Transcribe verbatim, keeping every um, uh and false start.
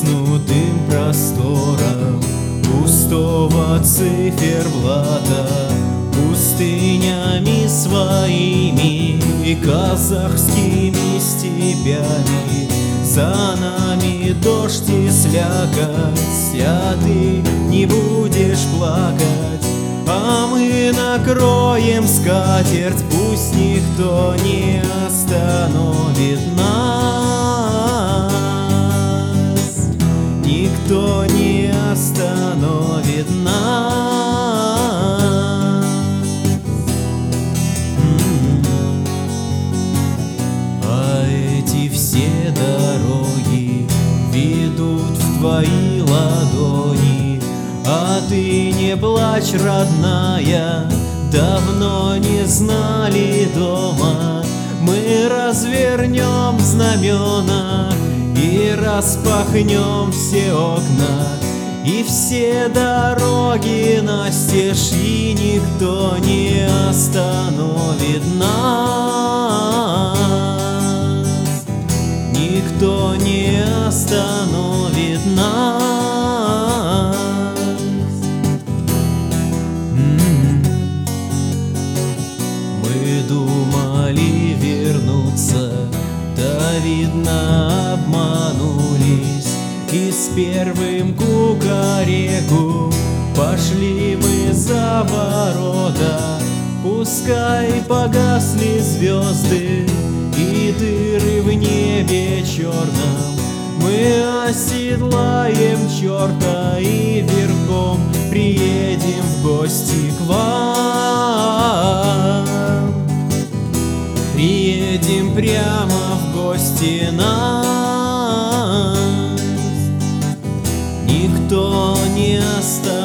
стиснутым простором пустого циферблата, пустынями своими и казахскими степями. За нами дождь и слякоть, а ты не будешь плакать, а мы накроем скатерть, пусть никто не остановит нас, никто не остановит нас. А эти все дороги ведут в твои ладони, а ты не плачь, родная, давно не знали дома. Мы развернем знамена и распахнем все окна, и все дороги настежь, и никто не остановит нас, никто не остановит нас. Мы думали вернуться, да видно обманулись, и с первым кукареку пошли мы за ворота. Пускай погасли звезды и дыры в небе черном, мы оседлаем черта и верхом приедем в гости к вам. Приедем прямо в гости нас, никто не останется.